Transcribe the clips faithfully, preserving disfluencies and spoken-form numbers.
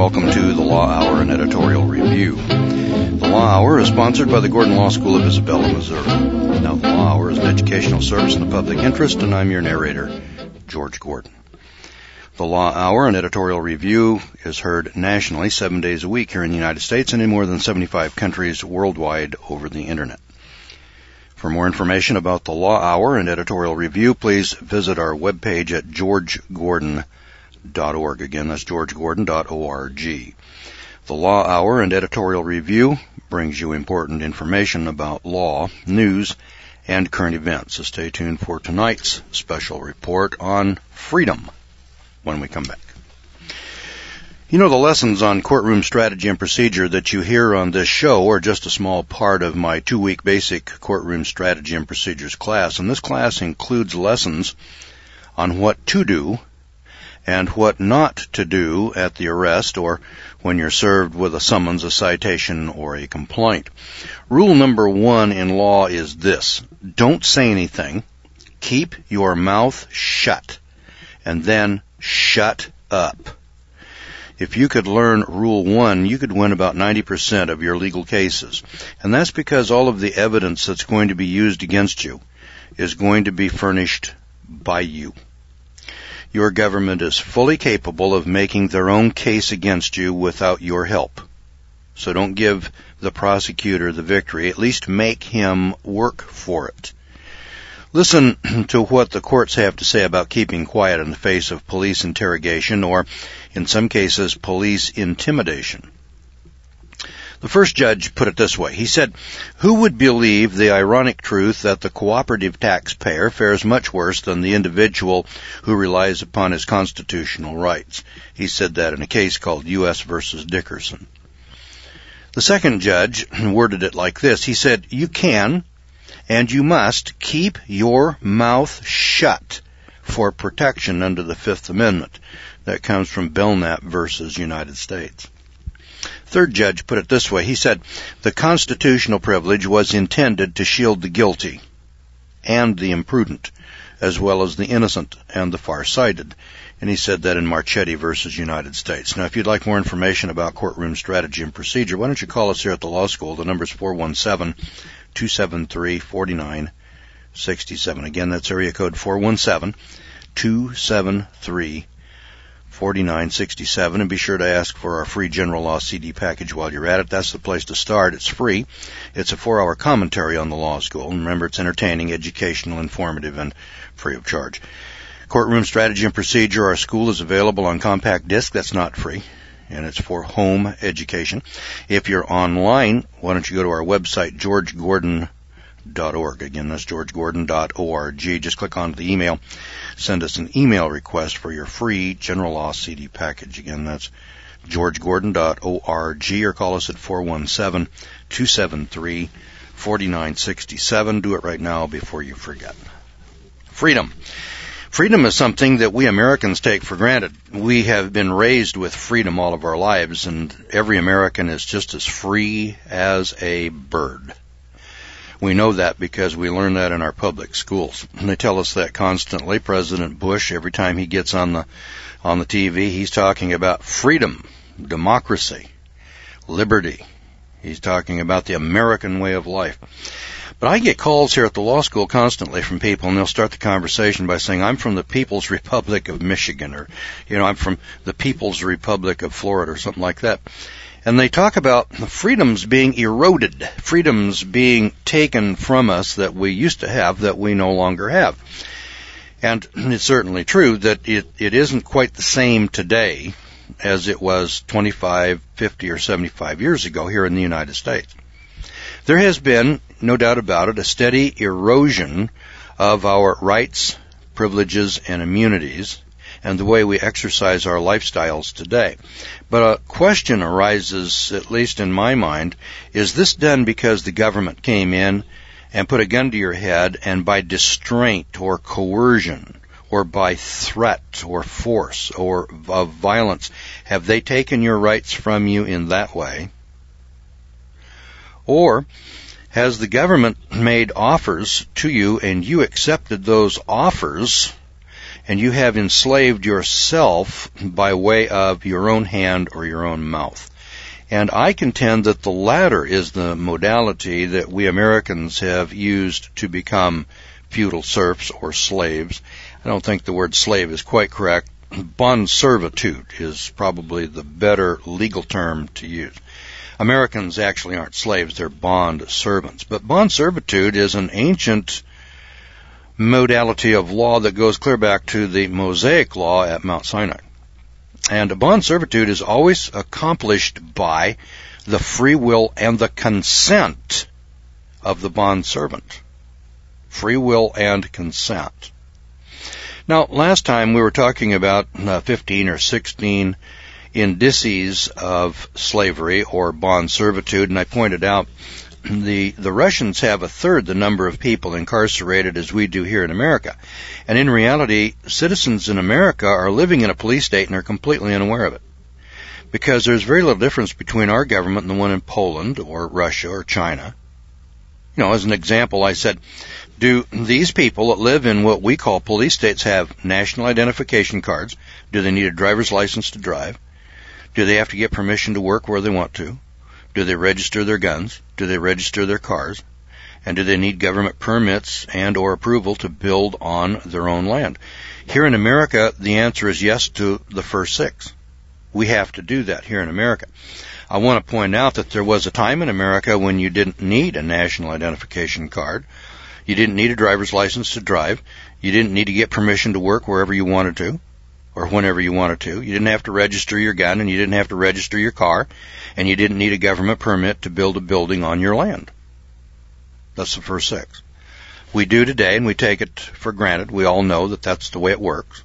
welcome to the Law Hour and Editorial Review. The Law Hour is sponsored by the Gordon Law School of Isabella, Missouri. Now, the Law Hour is an educational service in the public interest, and I'm your narrator, George Gordon. The Law Hour and Editorial Review is heard nationally seven days a week here in the United States and in more than seventy-five countries worldwide over the Internet. For more information about the Law Hour and Editorial Review, please visit our webpage at george gordon dot org. Again, that's george gordon dot org. The Law Hour and Editorial Review brings you important information about law, news, and current events. So stay tuned for tonight's special report on freedom when we come back. You know, the lessons on courtroom strategy and procedure that you hear on this show are just a small part of my two-week basic courtroom strategy and procedures class, and this class includes lessons on what to do and what not to do at the arrest or when you're served with a summons, a citation, or a complaint. Rule number one in law is this: don't say anything, keep your mouth shut, and then shut up. If you could learn Rule one, you could win about ninety percent of your legal cases. And that's because all of the evidence that's going to be used against you is going to be furnished by you. Your government is fully capable of making their own case against you without your help. So don't give the prosecutor the victory. At least make him work for it. Listen to what the courts have to say about keeping quiet in the face of police interrogation or, in some cases, police intimidation. The first judge put it this way. He said, "Who would believe the ironic truth that the cooperative taxpayer fares much worse than the individual who relies upon his constitutional rights?" He said that in a case called U S versus Dickerson. The second judge worded it like this. He said, "You can and you must keep your mouth shut for protection under the Fifth Amendment." That comes from Belknap versus United States. Third judge put it this way. He said, "The constitutional privilege was intended to shield the guilty and the imprudent, as well as the innocent and the far-sighted." And he said that in Marchetti versus United States. Now, if you'd like more information about courtroom strategy and procedure, why don't you call us here at the law school? The number's four one seven, two seven three, four nine six seven. Again, that's area code four one seven, two seven three, four nine six seven. And be sure to ask for our free general law C D package while you're at it. That's the place to start. It's free. It's a four-hour commentary on the law school. And remember, it's entertaining, educational, informative, and free of charge. Courtroom strategy and procedure, our school is available on compact disc. That's not free, and it's for home education. If you're online, why don't you go to our website, george gordon dot org. Again, that's george gordon dot org. Just click on the email. Send us an email request for your free general law C D package. Again, that's george gordon dot org, or call us at four one seven, two seven three, four nine six seven. Do it right now before you forget. Freedom. Freedom is something that we Americans take for granted. We have been raised with freedom all of our lives, and every American is just as free as a bird. We know that because we learn that in our public schools. And they tell us that constantly. President Bush, every time he gets on the on the T V, he's talking about freedom, democracy, liberty. He's talking about the American way of life. But I get calls here at the law school constantly from people, and they'll start the conversation by saying, "I'm from the People's Republic of Michigan," or, you know, "I'm from the People's Republic of Florida," or something like that. And they talk about freedoms being eroded, freedoms being taken from us that we used to have that we no longer have. And it's certainly true that it, it isn't quite the same today as it was twenty-five, fifty, or seventy-five years ago here in the United States. There has been, no doubt about it, a steady erosion of our rights, privileges, and immunities, and the way we exercise our lifestyles today. But a question arises, at least in my mind, is this done because the government came in and put a gun to your head, and by distraint or coercion or by threat or force or of violence, have they taken your rights from you in that way? Or has the government made offers to you and you accepted those offers and you have enslaved yourself by way of your own hand or your own mouth. And I contend that the latter is the modality that we Americans have used to become feudal serfs or slaves. I don't think the word slave is quite correct. Bond servitude is probably the better legal term to use. Americans actually aren't slaves, they're bond servants. But bond servitude is an ancient modality of law that goes clear back to the Mosaic law at Mount Sinai. And bond servitude is always accomplished by the free will and the consent of the bond servant. Free will and consent. Now, last time we were talking about uh, fifteen or sixteen indices of slavery or bond servitude, and I pointed out the the Russians have a third the number of people incarcerated as we do here in America. And in reality, citizens in America are living in a police state and are completely unaware of it. Because there's very little difference between our government and the one in Poland or Russia or China. You know, as an example, I said, do these people that live in what we call police states have national identification cards? Do they need a driver's license to drive? Do they have to get permission to work where they want to? Do they register their guns? Do they register their cars? And do they need government permits and or approval to build on their own land? Here in America, the answer is yes to the first six. We have to do that here in America. I want to point out that there was a time in America when you didn't need a national identification card. You didn't need a driver's license to drive. You didn't need to get permission to work wherever you wanted to or whenever you wanted to. You didn't have to register your gun, and you didn't have to register your car, and you didn't need a government permit to build a building on your land. That's the first six. We do today, and we take it for granted. We all know that that's the way it works.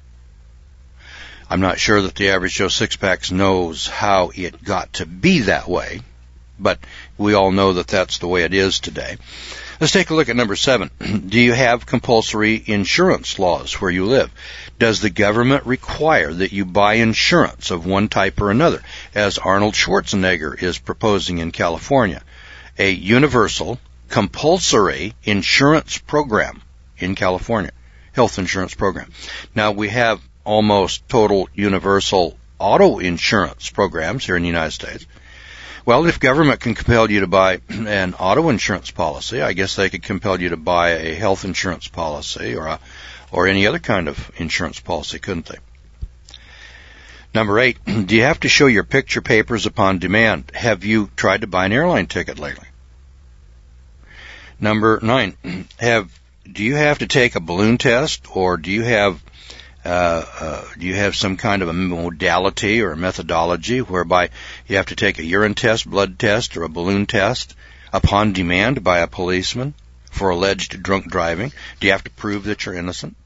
I'm not sure that the average Joe Sixpacks knows how it got to be that way, but we all know that that's the way it is today. Let's take a look at number seven. Do you have compulsory insurance laws where you live? Does the government require that you buy insurance of one type or another, as Arnold Schwarzenegger is proposing in California? A universal, compulsory insurance program in California, health insurance program. Now, we have almost total universal auto insurance programs here in the United States. Well, if government can compel you to buy an auto insurance policy, I guess they could compel you to buy a health insurance policy or a, or any other kind of insurance policy, couldn't they? Number eight, do you have to show your picture papers upon demand? Have you tried to buy an airline ticket lately? Number nine, have do you have to take a balloon test, or do you have Uh, uh, do you have some kind of a modality or a methodology whereby you have to take a urine test, blood test, or a balloon test upon demand by a policeman for alleged drunk driving? Do you have to prove that you're innocent?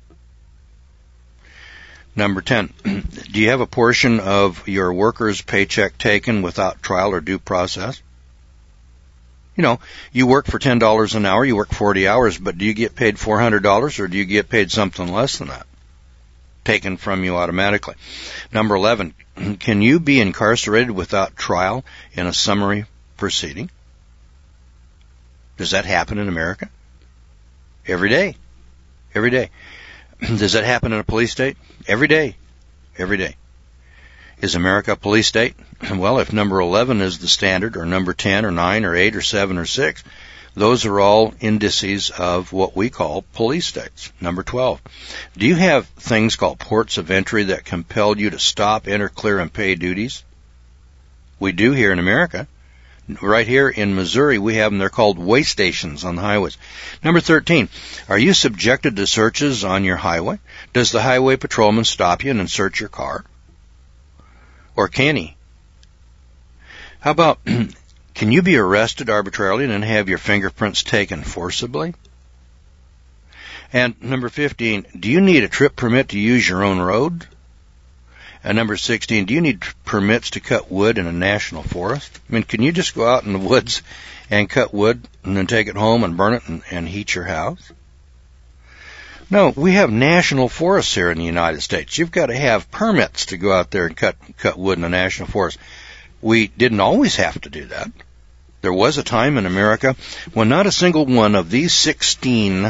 Number ten, do you have a portion of your worker's paycheck taken without trial or due process? You know, you work for ten dollars an hour, you work forty hours, but do you get paid four hundred dollars, or do you get paid something less than that? Taken from you automatically. Number eleven, can you be incarcerated without trial in a summary proceeding? Does that happen in America? Every day. Every day. Does that happen in a police state? Every day. Every day. Is America a police state? Well, if number eleven is the standard, or number ten, or nine, or eight, or seven, or six, those are all indices of what we call police states. Number twelve, do you have things called ports of entry that compel you to stop, enter, clear, and pay duties? We do here in America. Right here in Missouri, we have them. They're called way stations on the highways. Number thirteen, are you subjected to searches on your highway? Does the highway patrolman stop you and search your car? Or can he? How about, can you be arrested arbitrarily and then have your fingerprints taken forcibly? And number fifteen, do you need a trip permit to use your own road? And number sixteen, do you need permits to cut wood in a national forest? I mean, can you just go out in the woods and cut wood and then take it home and burn it and, and heat your house? No, we have national forests here in the United States. You've got to have permits to go out there and cut cut wood in a national forest. We didn't always have to do that. There was a time in America when not a single one of these sixteen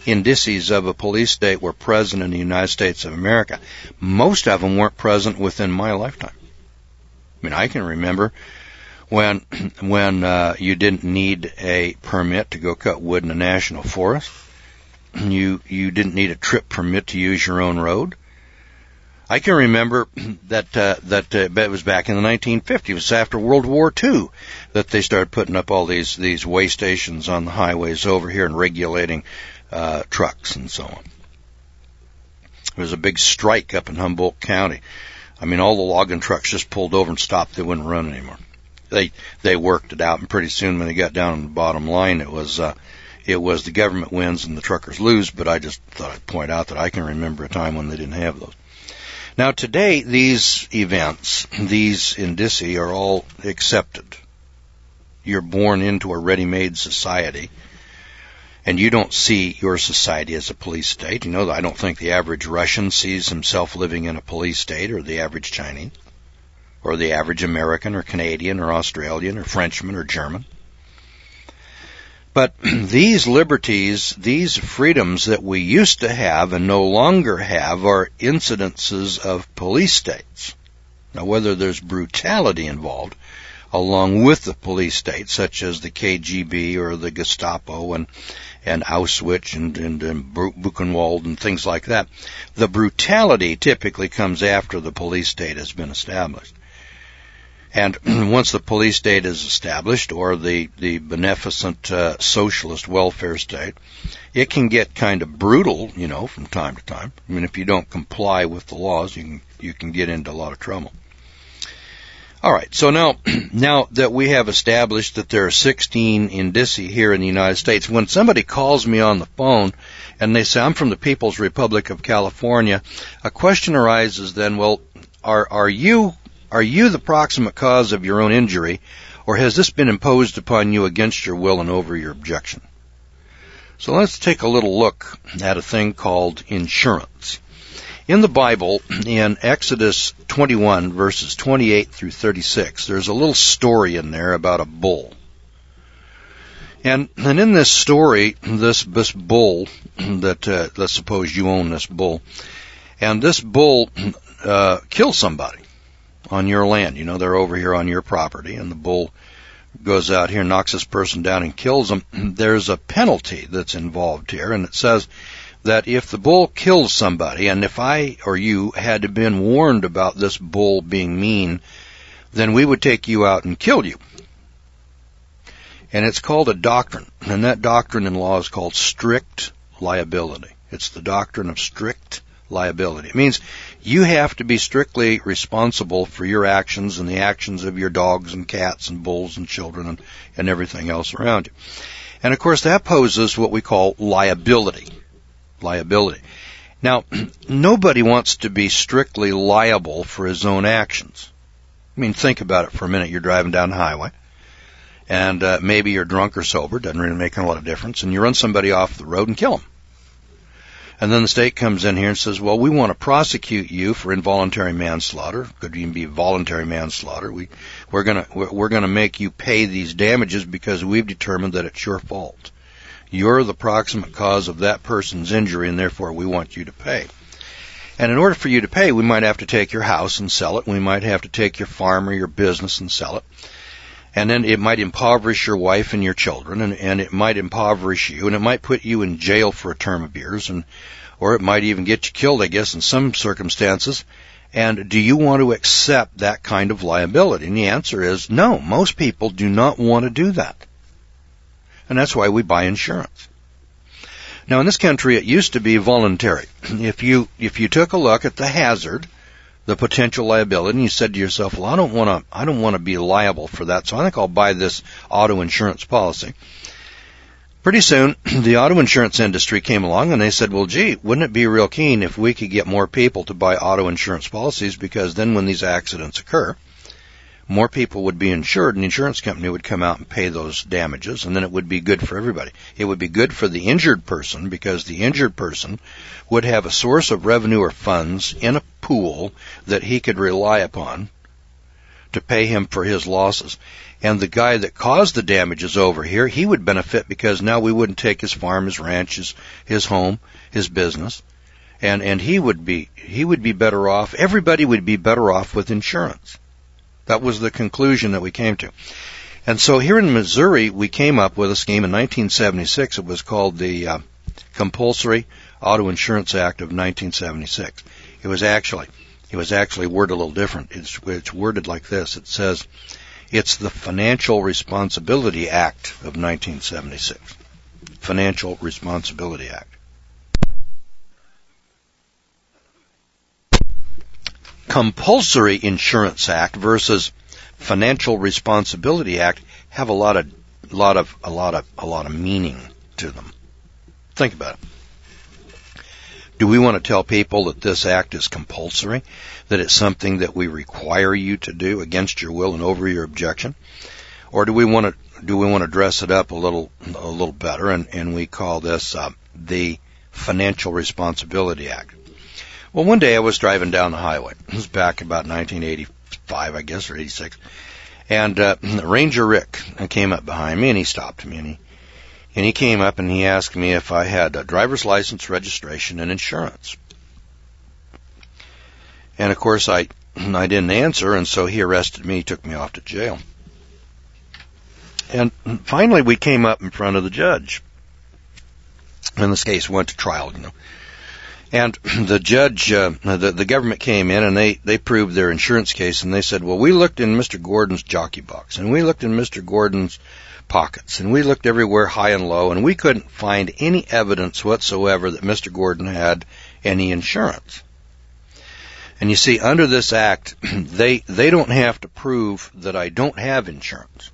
indices of a police state were present in the United States of America. Most of them weren't present within my lifetime. I mean, I can remember when when uh, you didn't need a permit to go cut wood in a national forest. You you didn't need a trip permit to use your own road. I can remember that uh, that uh, it was back in the nineteen fifties, it was after World War Two, that they started putting up all these these way stations on the highways over here and regulating uh, trucks and so on. There was a big strike up in Humboldt County. I mean, all the logging trucks just pulled over and stopped. They wouldn't run anymore. They they worked it out, and pretty soon when they got down on the bottom line, it was uh, it was the government wins and the truckers lose. But I just thought I'd point out that I can remember a time when they didn't have those. Now today, these events, these indici, are all accepted. You're born into a ready-made society, and you don't see your society as a police state. You know, I don't think the average Russian sees himself living in a police state, or the average Chinese, or the average American, or Canadian, or Australian, or Frenchman, or German. But these liberties, these freedoms that we used to have and no longer have, are incidences of police states. Now, whether there's brutality involved along with the police state, such as the K G B or the Gestapo and and Auschwitz and, and, and Buchenwald and things like that, the brutality typically comes after the police state has been established. And once the police state is established, or the, the beneficent uh, socialist welfare state, it can get kind of brutal, you know, from time to time. I mean, if you don't comply with the laws, you can you can get into a lot of trouble. All right, so now now that we have established that there are sixteen indici here in the United States, when somebody calls me on the phone and they say, I'm from the People's Republic of California, a question arises then, well, are are you... Are you the proximate cause of your own injury, or has this been imposed upon you against your will and over your objection? So let's take a little look at a thing called insurance. In the Bible, in Exodus twenty-one, verses twenty-eight through thirty-six, there's a little story in there about a bull. And, and in this story, this, this bull, that uh, let's suppose you own this bull, and this bull uh, kills somebody on your land. You know, they're over here on your property, and the bull goes out here, knocks this person down and kills them. There's a penalty that's involved here, and it says that if the bull kills somebody, and if I or you had been warned about this bull being mean, then we would take you out and kill you. And it's called a doctrine, and that doctrine in law is called strict liability. It's the doctrine of strict liability. It means you have to be strictly responsible for your actions and the actions of your dogs and cats and bulls and children and, and everything else around you. And of course that poses what we call liability. Liability. Now, nobody wants to be strictly liable for his own actions. I mean, think about it for a minute. You're driving down the highway, and uh, maybe you're drunk or sober, doesn't really make a lot of difference, and you run somebody off the road and kill them. And then the state comes in here and says, well, we want to prosecute you for involuntary manslaughter. Could even be voluntary manslaughter. We, we're going to, we're going to make you pay these damages because we've determined that it's your fault. You're the proximate cause of that person's injury, and therefore we want you to pay. And in order for you to pay, we might have to take your house and sell it. We might have to take your farm or your business and sell it. And then it might impoverish your wife and your children, and, and it might impoverish you, and it might put you in jail for a term of years, and or it might even get you killed, I guess, in some circumstances. And do you want to accept that kind of liability? And the answer is no. Most people do not want to do that. And that's why we buy insurance. Now, in this country, it used to be voluntary. If you if you took a look at the hazard, the potential liability, and you said to yourself, well, I don't want to, I don't want to be liable for that, so I think I'll buy this auto insurance policy. Pretty soon, the auto insurance industry came along and they said, well, gee, wouldn't it be real keen if we could get more people to buy auto insurance policies, because then when these accidents occur, more people would be insured, and the insurance company would come out and pay those damages, and then it would be good for everybody. It would be good for the injured person, because the injured person would have a source of revenue or funds in a pool that he could rely upon to pay him for his losses. And the guy that caused the damages over here, he would benefit because now we wouldn't take his farm, his ranch, his, his home, his business. And, and he would be, he would be better off. Everybody would be better off with insurance. That was the conclusion that we came to. And so here in Missouri, we came up with a scheme in nineteen seventy-six. It was called the uh, Compulsory Auto Insurance Act of nineteen seventy-six. It was actually, it was actually worded a little different. It's, it's worded like this. It says, it's the Financial Responsibility Act of nineteen seventy-six. Financial Responsibility Act. Compulsory Insurance Act versus Financial Responsibility Act have a lot of, lot of, a lot of, a lot of meaning to them. Think about it. Do we want to tell people that this act is compulsory, that it's something that we require you to do against your will and over your objection, or do we want to do we want to dress it up a little a little better, and, and we call this uh, the Financial Responsibility Act? Well, one day I was driving down the highway. It was back about nineteen eighty-five, I guess, or eighty-six. And uh, Ranger Rick came up behind me, and he stopped me. And he, and he came up, and he asked me if I had a driver's license, registration, and insurance. And, of course, I, I didn't answer, and so he arrested me, took me off to jail. And finally, we came up in front of the judge. And this case went to trial, you know. And the judge, uh, the, the government came in and they, they proved their insurance case, and they said, well, we looked in Mister Gordon's jockey box, and we looked in Mister Gordon's pockets, and we looked everywhere high and low, and we couldn't find any evidence whatsoever that Mister Gordon had any insurance. And you see, under this act, they, they don't have to prove that I don't have insurance.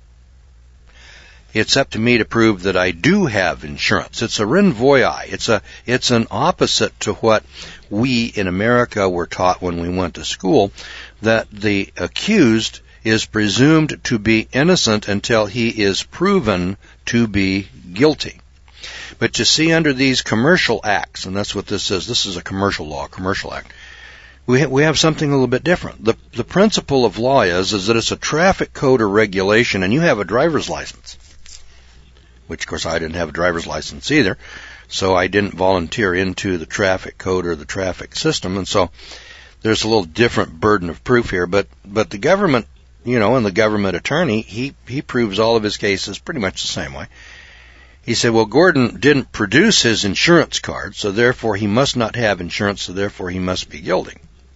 It's up to me to prove that I do have insurance. It's a renvoyai. It's a, it's an opposite to what we in America were taught when we went to school, that the accused is presumed to be innocent until he is proven to be guilty. But you see, under these commercial acts, and that's what this is, this is a commercial law, commercial act, we ha- we have something a little bit different. The, the principle of law is, is that it's a traffic code or regulation, and you have a driver's license. Which, of course, I didn't have a driver's license either, so I didn't volunteer into the traffic code or the traffic system, and so there's a little different burden of proof here, but, but the government, you know, and the government attorney, he, he proves all of his cases pretty much the same way. He said, well, Gordon didn't produce his insurance card, so therefore he must not have insurance, so therefore he must be guilty.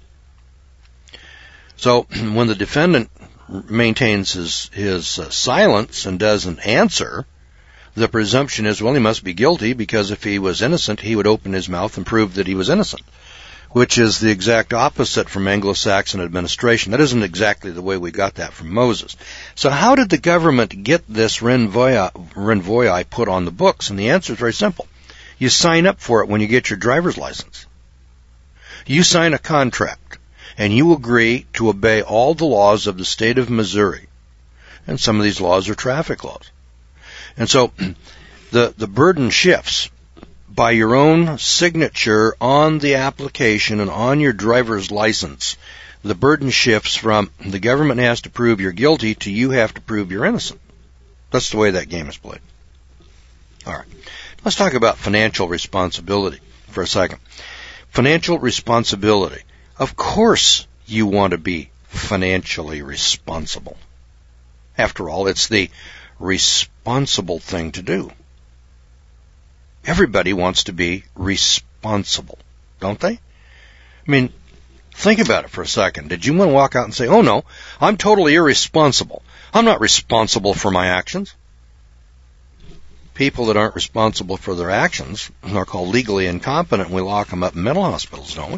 So when the defendant maintains his, his uh, silence and doesn't answer, the presumption is, well, he must be guilty, because if he was innocent, he would open his mouth and prove that he was innocent, which is the exact opposite from Anglo-Saxon administration. That isn't exactly the way we got that from Moses. So how did the government get this renvoyai put on the books? And the answer is very simple. You sign up for it when you get your driver's license. You sign a contract, and you agree to obey all the laws of the state of Missouri. And some of these laws are traffic laws. And so the, the burden shifts by your own signature on the application and on your driver's license. The burden shifts from the government has to prove you're guilty to you have to prove you're innocent. That's the way that game is played. All right. Let's talk about financial responsibility for a second. Financial responsibility. Of course you want to be financially responsible. After all, it's the responsible thing to do. Everybody wants to be responsible, don't they? I mean, think about it for a second. Did you want to walk out and say, oh no, I'm totally irresponsible. I'm not responsible for my actions. People that aren't responsible for their actions are called legally incompetent, and we lock them up in mental hospitals, don't we?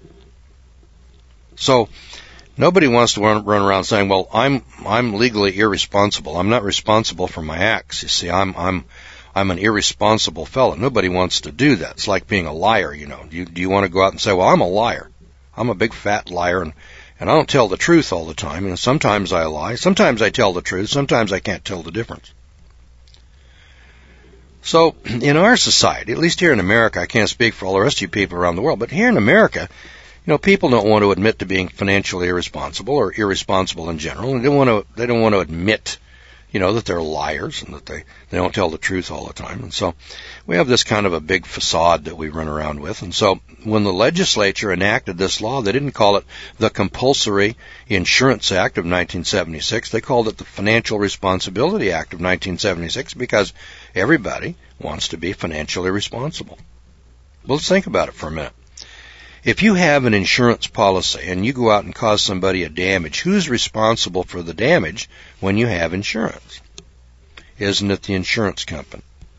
So, nobody wants to run, run around saying, well, I'm, I'm legally irresponsible. I'm not responsible for my acts. You see, I'm, I'm, I'm an irresponsible fellow. Nobody wants to do that. It's like being a liar, you know. Do you, do you want to go out and say, well, I'm a liar. I'm a big fat liar, and, and I don't tell the truth all the time. You know, sometimes I lie. Sometimes I tell the truth. Sometimes I can't tell the difference. So, in our society, at least here in America, I can't speak for all the rest of you people around the world, but here in America, You know, people don't want to admit to being financially irresponsible or irresponsible in general, and they don't want to, they don't want to admit, you know, that they're liars and that they, they don't tell the truth all the time. And so we have this kind of a big facade that we run around with. And so when the legislature enacted this law, they didn't call it the Compulsory Insurance Act of nineteen seventy-six. They called it the Financial Responsibility Act of nineteen seventy-six because everybody wants to be financially responsible. Well, let's think about it for a minute. If you have an insurance policy and you go out and cause somebody a damage, who's responsible for the damage when you have insurance? Isn't it the insurance company?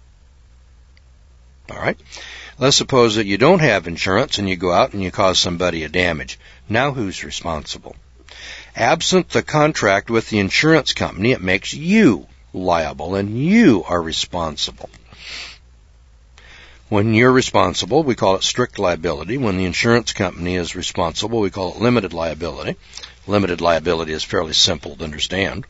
All right. Let's suppose that you don't have insurance and you go out and you cause somebody a damage. Now who's responsible? Absent the contract with the insurance company, it makes you liable and you are responsible. When you're responsible, we call it strict liability. When the insurance company is responsible, we call it limited liability. Limited liability is fairly simple to understand.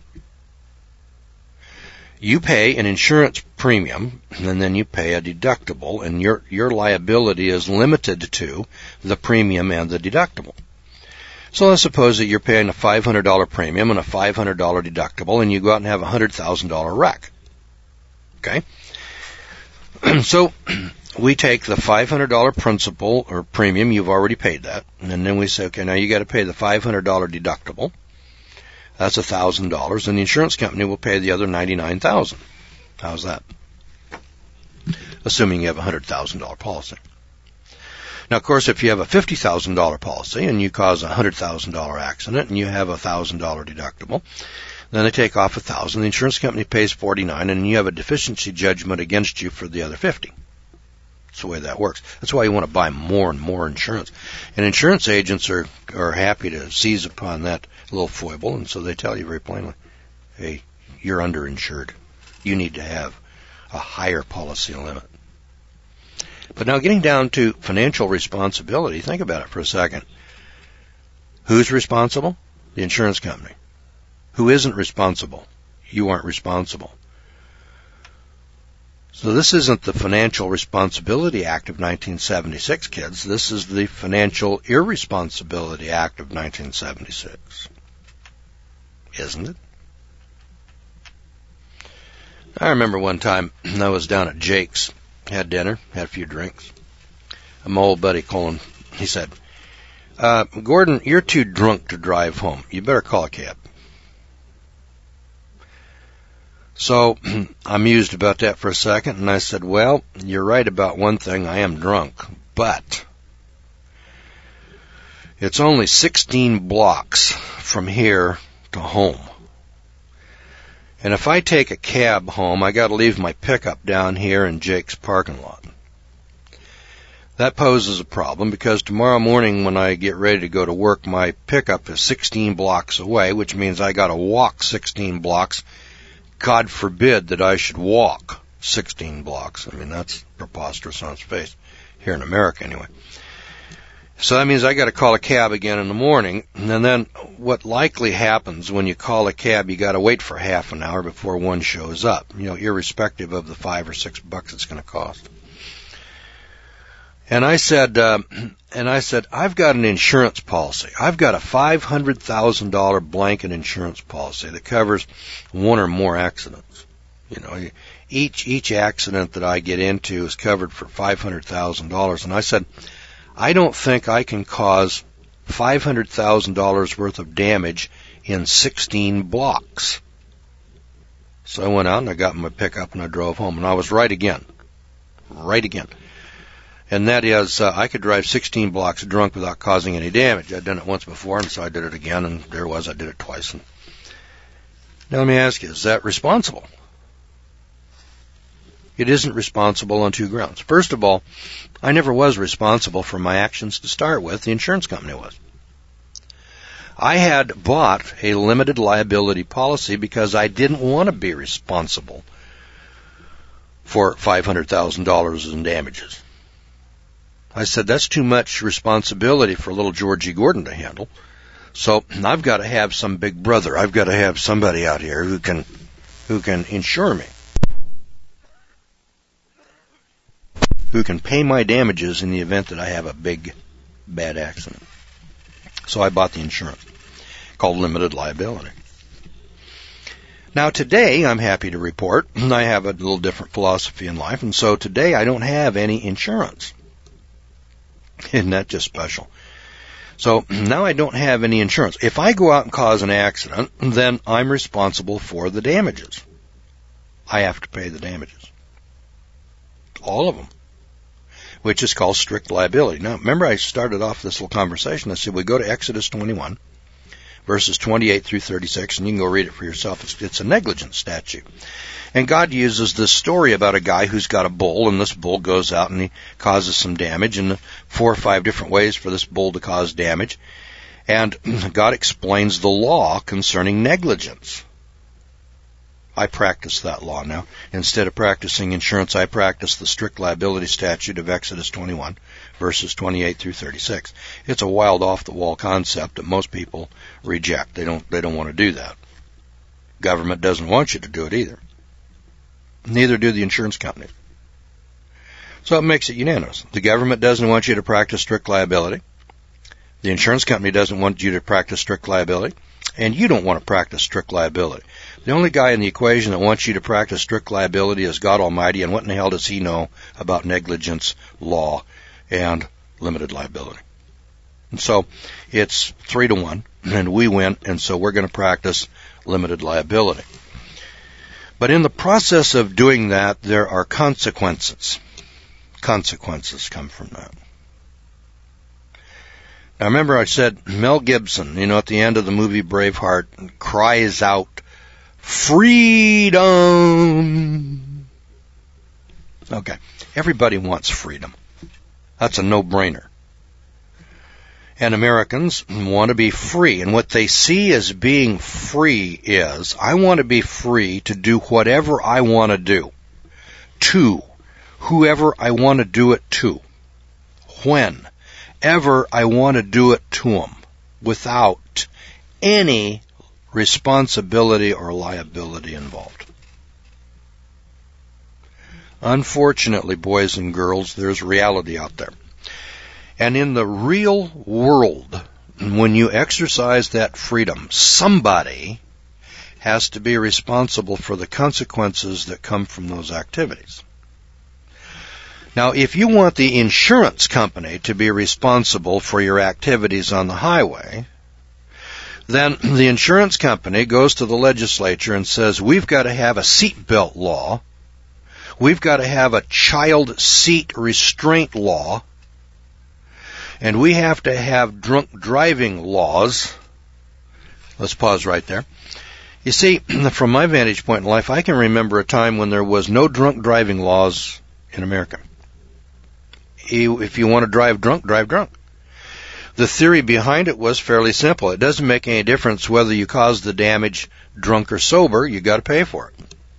You pay an insurance premium, and then you pay a deductible, and your, your liability is limited to the premium and the deductible. So let's suppose that you're paying a five hundred dollars premium and a five hundred dollars deductible, and you go out and have a one hundred thousand dollars wreck. Okay? So we take the five hundred dollars principal or premium, you've already paid that, and then we say, okay, now you got to pay the five hundred dollars deductible. That's one thousand dollars, and the insurance company will pay the other ninety-nine thousand dollars. How's that? Assuming you have a one hundred thousand dollars policy. Now, of course, if you have a fifty thousand dollars policy and you cause a one hundred thousand dollars accident and you have a one thousand dollars deductible, then they take off one thousand dollars, the insurance company pays forty-nine dollars, and you have a deficiency judgment against you for the other fifty dollars. That's the way that works. That's why you want to buy more and more insurance. And insurance agents are, are happy to seize upon that little foible, and so they tell you very plainly, hey, you're underinsured. You need to have a higher policy limit. But now getting down to financial responsibility, think about it for a second. Who's responsible? The insurance company. Who isn't responsible? You aren't responsible. So this isn't the Financial Responsibility Act of nineteen seventy-six, kids. This is the Financial Irresponsibility Act of nineteen seventy-six. Isn't it? I remember one time I was down at Jake's, had dinner, had a few drinks. And my old buddy Colin, he said, uh, Gordon, you're too drunk to drive home. You better call a cab. So I mused about that for a second, and I said, well, you're right about one thing. I am drunk, but it's only sixteen blocks from here to home. And if I take a cab home, I got to leave my pickup down here in Jake's parking lot. That poses a problem because tomorrow morning when I get ready to go to work, my pickup is sixteen blocks away, which means I got to walk sixteen blocks. God forbid that I should walk sixteen blocks. I mean, that's preposterous on its face, here in America anyway. So that means I got to call a cab again in the morning, and then what likely happens when you call a cab, you got to wait for half an hour before one shows up, you know, irrespective of the five or six bucks it's going to cost. And I said, uh, and I said, I've got an insurance policy. I've got a five hundred thousand dollars blanket insurance policy that covers one or more accidents. You know, each each accident that I get into is covered for five hundred thousand dollars. And I said, I don't think I can cause five hundred thousand dollars worth of damage in sixteen blocks. So I went out and I got in my pickup and I drove home. And I was right again. Right again. And that is, uh, I could drive sixteen blocks drunk without causing any damage. I'd done it once before, and so I did it again, and there it was, I did it twice. And now let me ask you, is that responsible? It isn't responsible on two grounds. First of all, I never was responsible for my actions to start with. The insurance company was. I had bought a limited liability policy because I didn't want to be responsible for five hundred thousand dollars in damages. I said, that's too much responsibility for little Georgie Gordon to handle. So I've got to have some big brother. I've got to have somebody out here who can, who can insure me, who can pay my damages in the event that I have a big, bad accident. So I bought the insurance called limited liability. Now today, I'm happy to report, I have a little different philosophy in life, and so today I don't have any insurance. Isn't that just special? So now I don't have any insurance. If I go out and cause an accident, then I'm responsible for the damages. I have to pay the damages. All of them. Which is called strict liability. Now, remember I started off this little conversation. I said we go to Exodus twenty-one, verses twenty-eight through thirty-six, and you can go read it for yourself. It's, it's a negligence statute. And God uses this story about a guy who's got a bull, and this bull goes out and he causes some damage, and four or five different ways for this bull to cause damage. And God explains the law concerning negligence. I practice that law now. Instead of practicing insurance, I practice the strict liability statute of Exodus twenty-one, verses twenty-eight through thirty-six. It's a wild, off-the-wall concept that most people reject. They don't, they don't want to do that. Government doesn't want you to do it either. Neither do the insurance company. So it makes it unanimous. The government doesn't want you to practice strict liability. The insurance company doesn't want you to practice strict liability. And you don't want to practice strict liability. The only guy in the equation that wants you to practice strict liability is God Almighty, and what in the hell does he know about negligence, law, and limited liability? And so it's three to one, and we win, and so we're going to practice limited liability. But in the process of doing that, there are consequences. Consequences come from that. Now remember I said Mel Gibson, you know, at the end of the movie Braveheart, cries out, freedom! Okay, everybody wants freedom. That's a no-brainer. And Americans want to be free, and what they see as being free is, I want to be free to do whatever I want to do, to whoever I want to do it to, when ever I want to do it to them, without any responsibility or liability involved. Unfortunately, boys and girls, there's reality out there. And in the real world, when you exercise that freedom, somebody has to be responsible for the consequences that come from those activities. Now, if you want the insurance company to be responsible for your activities on the highway, then the insurance company goes to the legislature and says, we've got to have a seatbelt law, we've got to have a child seat restraint law, and we have to have drunk driving laws. Let's pause right there. You see, from my vantage point in life, I can remember a time when there was no drunk driving laws in America. If you want to drive drunk, drive drunk. The theory behind it was fairly simple. It doesn't make any difference whether you cause the damage drunk or sober, you got to pay for it.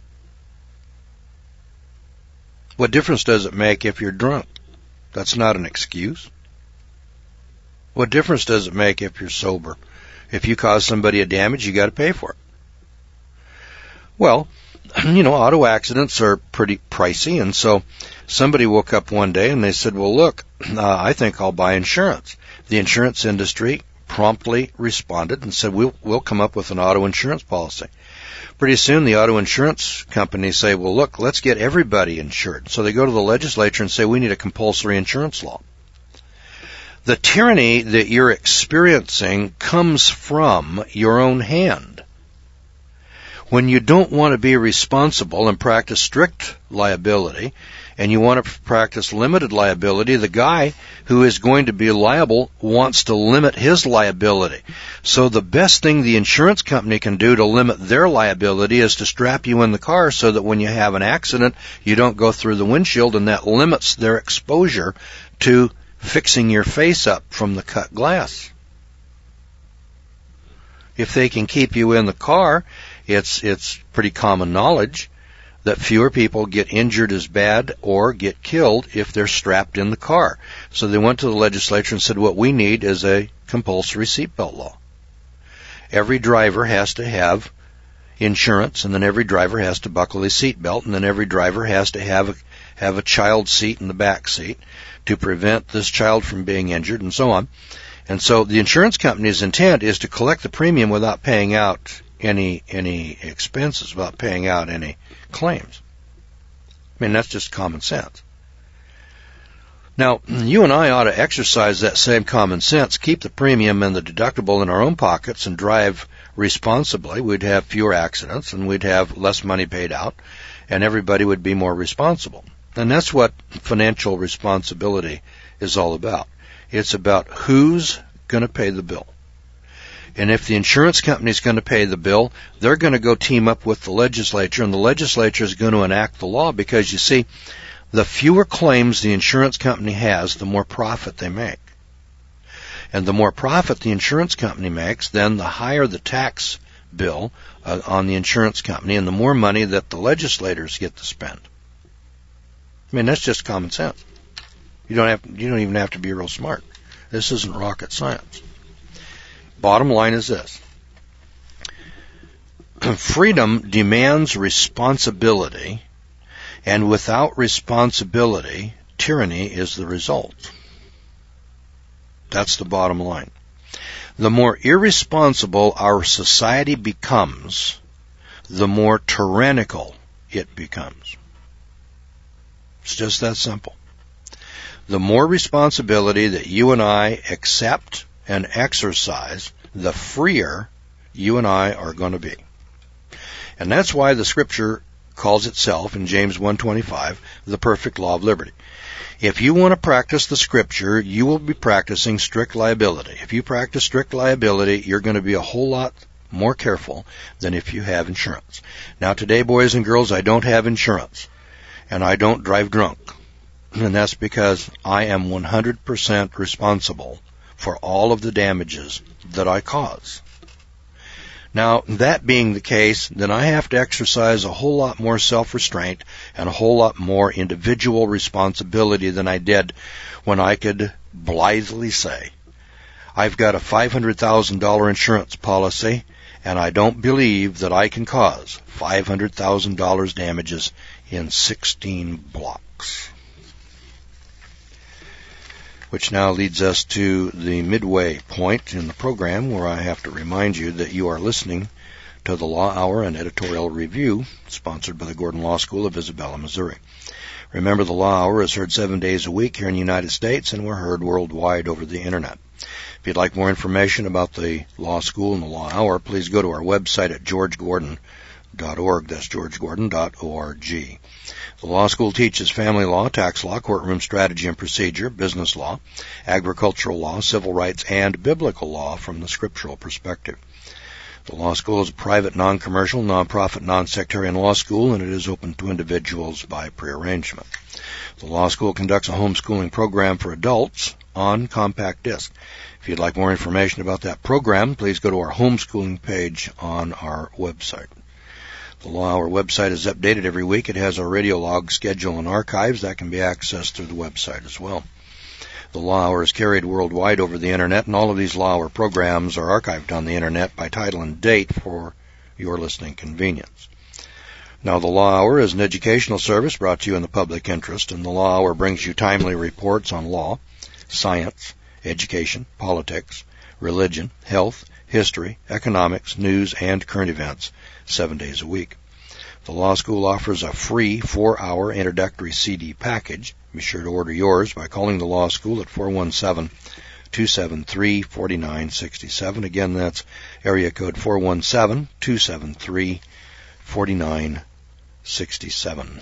What difference does it make if you're drunk? That's not an excuse. What difference does it make if you're sober? If you cause somebody a damage, you got to pay for it. Well, you know, auto accidents are pretty pricey, and so somebody woke up one day and they said, well, look, uh, I think I'll buy insurance. The insurance industry promptly responded and said, we'll, we'll come up with an auto insurance policy. Pretty soon the auto insurance companies say, well, look, let's get everybody insured. So they go to the legislature and say, we need a compulsory insurance law. The tyranny that you're experiencing comes from your own hand. When you don't want to be responsible and practice strict liability, and you want to practice limited liability, the guy who is going to be liable wants to limit his liability. So the best thing the insurance company can do to limit their liability is to strap you in the car so that when you have an accident, you don't go through the windshield, and that limits their exposure to fixing your face up from the cut glass. If they can keep you in the car, it's it's pretty common knowledge that fewer people get injured as bad or get killed if they're strapped in the car. So they went to the legislature and said, what we need is a compulsory seatbelt law. Every driver has to have insurance, and then every driver has to buckle his seatbelt, and then every driver has to have a, have a child seat in the back seat to prevent this child from being injured, and so on. And so the insurance company's intent is to collect the premium without paying out any any expenses, without paying out any claims. I mean, that's just common sense. Now, you and I ought to exercise that same common sense, keep the premium and the deductible in our own pockets and drive responsibly. We'd have fewer accidents and we'd have less money paid out and everybody would be more responsible. And that's what financial responsibility is all about. It's about who's going to pay the bill. And if the insurance company is going to pay the bill, they're going to go team up with the legislature, and the legislature is going to enact the law because, you see, the fewer claims the insurance company has, the more profit they make. And the more profit the insurance company makes, then the higher the tax bill uh, on the insurance company and the more money that the legislators get to spend. I mean, that's just common sense. You don't have, you don't even have to be real smart. This isn't rocket science. Bottom line is this. Freedom demands responsibility, and without responsibility, tyranny is the result. That's the bottom line. The more irresponsible our society becomes, the more tyrannical it becomes. It's just that simple. The more responsibility that you and I accept and exercise, the freer you and I are going to be. And that's why the Scripture calls itself, in James one twenty-five, the perfect law of liberty. If you want to practice the Scripture, you will be practicing strict liability. If you practice strict liability, you're going to be a whole lot more careful than if you have insurance. Now today, boys and girls, I don't have insurance, and I don't drive drunk. And that's because I am one hundred percent responsible for all of the damages that I cause. Now, that being the case, then I have to exercise a whole lot more self-restraint and a whole lot more individual responsibility than I did when I could blithely say, I've got a five hundred thousand dollars insurance policy, and I don't believe that I can cause five hundred thousand dollars damages in sixteen blocks. Which now leads us to the midway point in the program where I have to remind you that you are listening to the Law Hour and Editorial Review, sponsored by the Gordon Law School of Isabella, Missouri. Remember, the Law Hour is heard seven days a week here in the United States, and we're heard worldwide over the Internet. If you'd like more information about the Law School and the Law Hour, please go to our website at george gordon dot org. That's george gordon dot org. The law school teaches family law, tax law, courtroom strategy and procedure, business law, agricultural law, civil rights, and biblical law from the scriptural perspective. The law school is a private, non-commercial, non-profit, non-sectarian law school, and it is open to individuals by prearrangement. The law school conducts a homeschooling program for adults on compact disc. If you'd like more information about that program, please go to our homeschooling page on our website. The Law Hour website is updated every week. It has our radio log schedule and archives that can be accessed through the website as well. The Law Hour is carried worldwide over the Internet, and all of these Law Hour programs are archived on the Internet by title and date for your listening convenience. Now, the Law Hour is an educational service brought to you in the public interest, and the Law Hour brings you timely reports on law, science, education, politics, religion, health, history, economics, news, and current events seven days a week. The law school offers a free four-hour introductory C D package. Be sure to order yours by calling the law school at four one seven, two seven three, four nine six seven. Again, that's area code four one seven, two seven three, four nine six seven.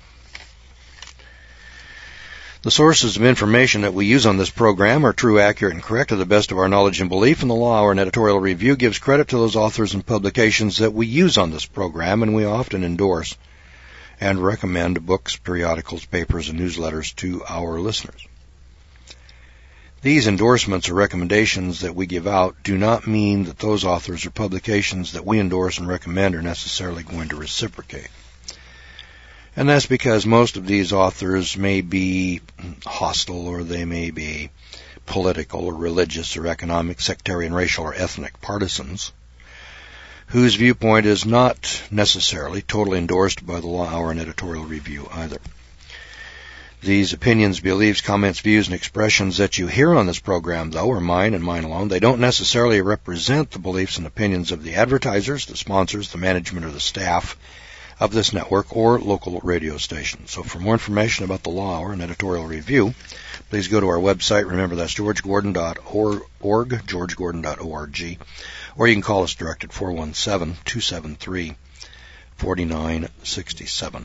The sources of information that we use on this program are true, accurate, and correct to the best of our knowledge and belief, and the Law Hour and Editorial Review gives credit to those authors and publications that we use on this program, and we often endorse and recommend books, periodicals, papers, and newsletters to our listeners. These endorsements or recommendations that we give out do not mean that those authors or publications that we endorse and recommend are necessarily going to reciprocate. And that's because most of these authors may be hostile, or they may be political or religious or economic, sectarian, racial, or ethnic partisans, whose viewpoint is not necessarily totally endorsed by the Law Hour and Editorial Review either. These opinions, beliefs, comments, views, and expressions that you hear on this program, though, are mine and mine alone. They don't necessarily represent the beliefs and opinions of the advertisers, the sponsors, the management, or the staff of this network or local radio station. So for more information about the Law Hour and editorial review, please go to our website. Remember, that's george gordon dot org, george gordon dot org, or you can call us direct at four one seven, two seven three, four nine six seven.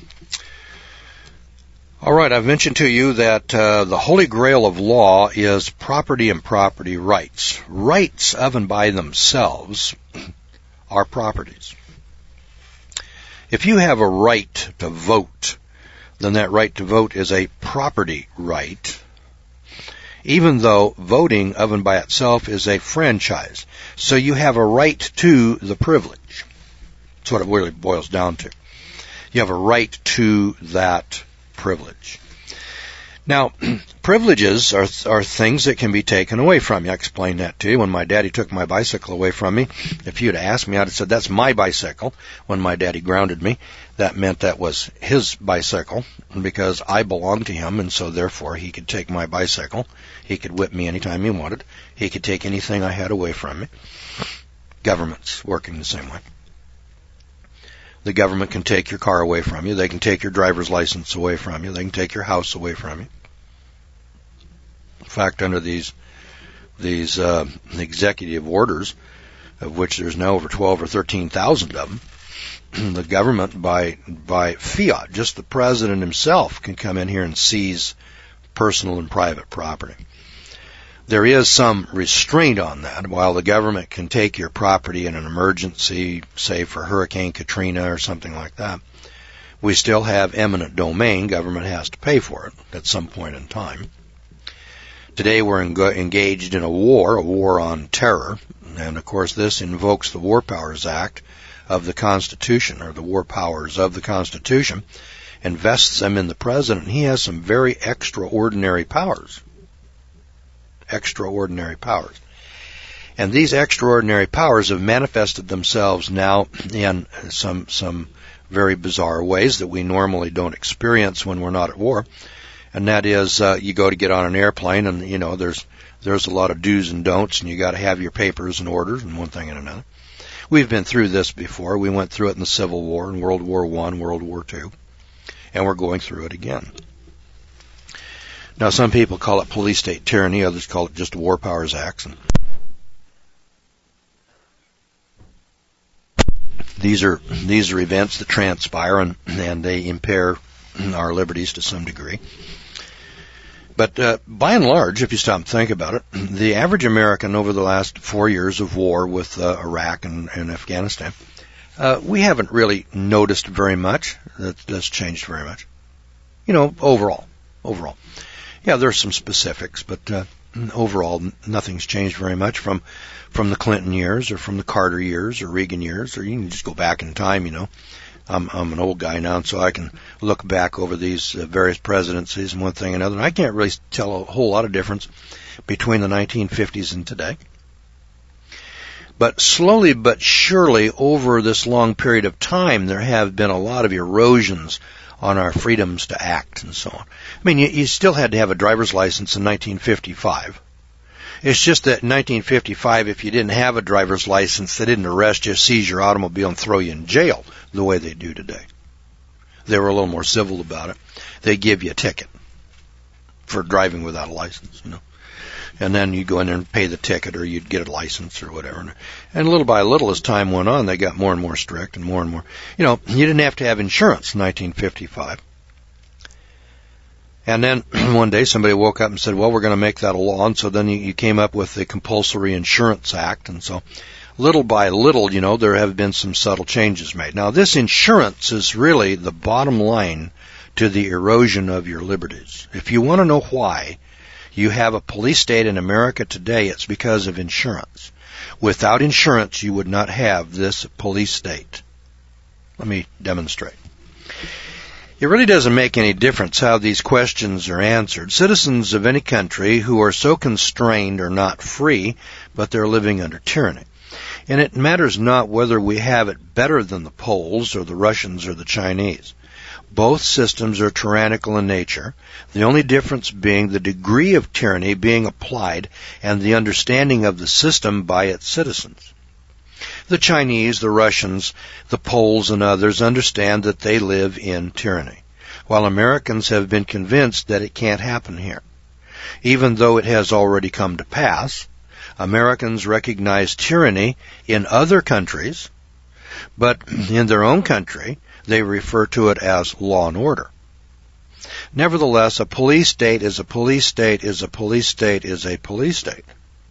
All right, I've mentioned to you that uh, the holy grail of law is property and property rights. Rights of and by themselves are properties. If you have a right to vote, then that right to vote is a property right, even though voting of and by itself is a franchise. So you have a right to the privilege. That's what it really boils down to. You have a right to that privilege. Now, privileges are are things that can be taken away from you. I explained that to you. When my daddy took my bicycle away from me, if you'd asked me, I'd have said, that's my bicycle. When my daddy grounded me, that meant that was his bicycle because I belonged to him, and so therefore he could take my bicycle. He could whip me anytime he wanted. He could take anything I had away from me. Government's working the same way. The government can take your car away from you. They can take your driver's license away from you. They can take your house away from you. In fact, under these these uh, executive orders, of which there's now over twelve or thirteen thousand of them, the government, by by fiat, just the president himself, can come in here and seize personal and private property. There is some restraint on that. While the government can take your property in an emergency, say for Hurricane Katrina or something like that, we still have eminent domain. Government has to pay for it at some point in time. Today we're engaged in a war, a war on terror, and of course this invokes the War Powers Act of the Constitution, or the War Powers of the Constitution, and vests them in the president. He has some very extraordinary powers. Extraordinary powers. And these extraordinary powers have manifested themselves now in some some very bizarre ways that we normally don't experience when we're not at war. And that is, uh, you go to get on an airplane, and you know there's there's a lot of do's and don'ts, and you got to have your papers and orders and one thing and another. We've been through this before. We went through it in the Civil War, in World War One, World War Two, and we're going through it again. Now, some people call it police state tyranny. Others call it just War Powers Acts. And these are these are events that transpire, and, and they impair our liberties to some degree. But uh, by and large, if you stop and think about it, the average American over the last four years of war with uh, Iraq and, and Afghanistan, uh, we haven't really noticed very much. That, that's changed very much. You know, overall, overall. Yeah, there's some specifics, but uh, overall, nothing's changed very much from from the Clinton years or from the Carter years or Reagan years, or you can just go back in time, you know. I'm, I'm an old guy now, and so I can look back over these uh, various presidencies and one thing and another, and I can't really tell a whole lot of difference between the nineteen fifties and today. But slowly but surely, over this long period of time, there have been a lot of erosions on our freedoms to act and so on. I mean, you, you still had to have a driver's license in nineteen fifty-five. It's just that in nineteen fifty-five, if you didn't have a driver's license, they didn't arrest you, seize your automobile, and throw you in jail the way they do today. They were a little more civil about it. They give you a ticket for driving without a license, you know. And then you go in there and pay the ticket, or you'd get a license or whatever. And little by little, as time went on, they got more and more strict and more and more. You know, you didn't have to have insurance in nineteen fifty-five. And then one day somebody woke up and said, well, we're going to make that a law. And so then you, you came up with the Compulsory Insurance Act. And so little by little, you know, there have been some subtle changes made. Now, this insurance is really the bottom line to the erosion of your liberties. If you want to know why you have a police state in America today, it's because of insurance. Without insurance, you would not have this police state. Let me demonstrate. It really doesn't make any difference how these questions are answered. Citizens of any country who are so constrained are not free, but they're living under tyranny. And it matters not whether we have it better than the Poles or the Russians or the Chinese. Both systems are tyrannical in nature, the only difference being the degree of tyranny being applied and the understanding of the system by its citizens. The Chinese, the Russians, the Poles, and others understand that they live in tyranny, while Americans have been convinced that it can't happen here. Even though it has already come to pass, Americans recognize tyranny in other countries, but in their own country, they refer to it as law and order. Nevertheless, a police state is a police state is a police state is a police state.